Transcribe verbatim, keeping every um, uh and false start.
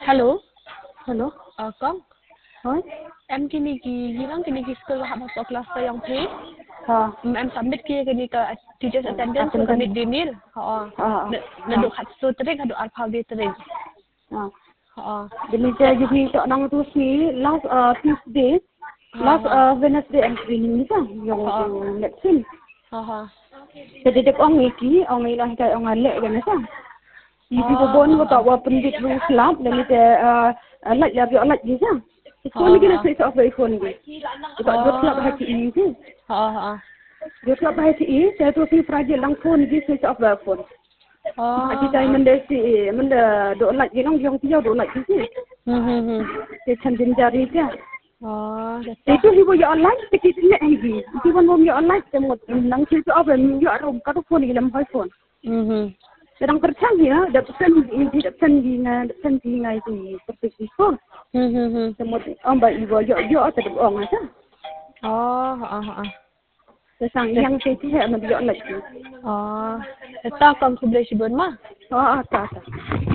Hello. Hello. Ờ, con. Hả? Em kini ki girang kini ki school ha masuk kelas yang three. Ờ. Em submit kia kini ke teachers attendance ko Attendance. submit dinil. Ha. Ờ. Na do khat so trik ha do alphabet trik. Ờ. Ha. Jadi saya jadi tak nang tu si last uh, Tuesday, last uh, Wednesday and training ni kan yang tu lesson. Ha ha. Jadi dek orang iki, orang ilah kai orang alek kan kan. Ibu bobon ko tak wa pendit lu slap dan itu uh alat ya bi alat je kan. Phone ni kena switch off by phone ni. Tak dua slap hati ini je. Ha ha. Dua slap hati ini saya tu si fragile lang phone ni switch off by phone. Oh. Hati saya mendesi, menda do alat je nang yang tiada do alat je. Hmm hmm hmm. Saya candin jari je. Oh, itu ibu ya online tikit ni lagi. Ibu mau ya online semua nang switch off dan ya rom kata phone ni dalam phone. Hmm hmm. Sedang percaya, dapat ini dapat tinggal, dapat tinggal itu seperti itu. Hmm hmm hmm. Semua orang baik ibu, yo yo ada orang ada. Oh, ha ha. Sesang yang saya tidak mendiak lagi. Oh, kita kan kubli sibun mah. Oh, ada ada.